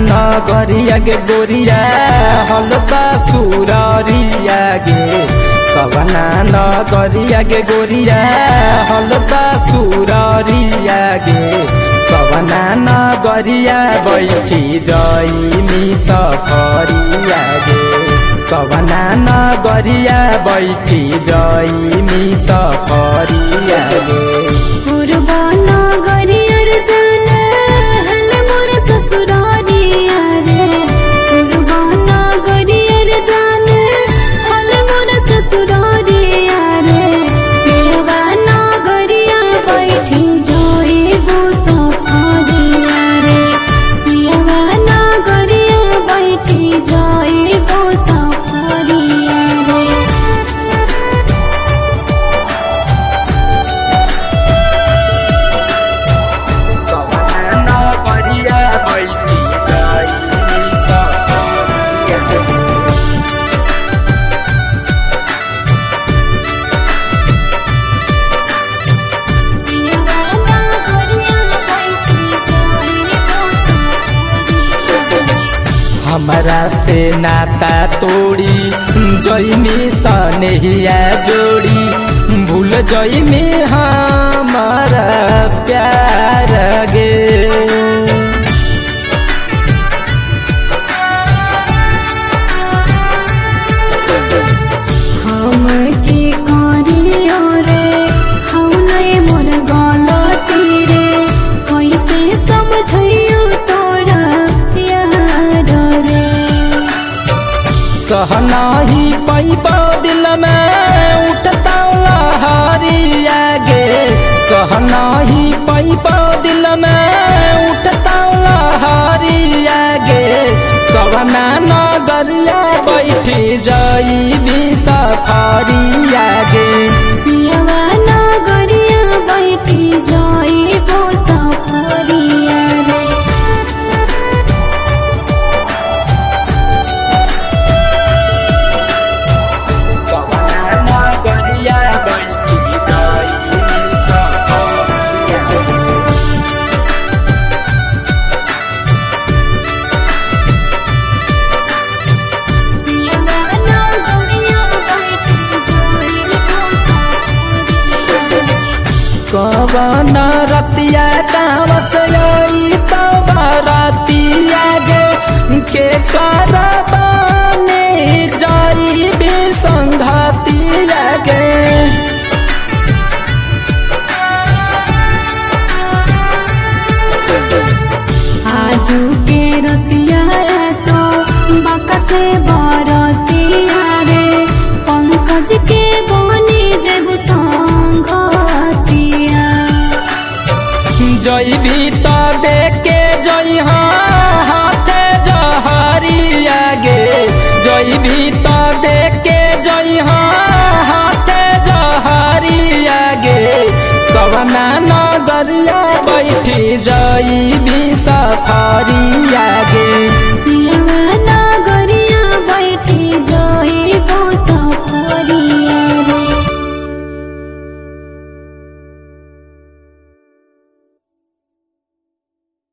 नगरिया गे गोरिया हल ससुररिया गे कवना नगरिया गे गोरिया हल ससुररिया गे कवना नगरिया बैठी जइनी सफरिया गे कवना नगरिया बैठी जइनी सफरिया गे पूर्वा नगरिया रे जाना हल मोर ससुरारिया रे पूर्वा नगरिया रे जाना हल मोर ससुरारिया रे पेवा नगरिया बैठी जोइबो सफरिया रे पेवा नगरिया बैठी जोइबो सफरिया रे हमरा से नाता तोड़ी जइमी सनेहिया जोड़ी भूल जइमी हमारा प्यार गे हम के करियो रे हम नहीं मोर गलती रे कैसे समझियो तोरा प्यार रे सहनाही पैबा दिल में उठता लहरिया गे सहनाही पैबा दिल में उठता लहरिया गे कवना नगरिया बैठी जइबी सफरिया गे पियवा नगरिया बैठी जइबो सफरिया रे कवन रतिया तामस तब रतिया गे के करबाने जइबी संघतिया गे आजू के रतिया तो बाका से बरतिया रे पंकज के बनी जेबू संघतिया जइबी त देखे जइहा हाथे जहरिया गे जइबी त देखे जइहा हाथे जहरिया गे कवना नगरिया बैठी जइबी सफरिया गे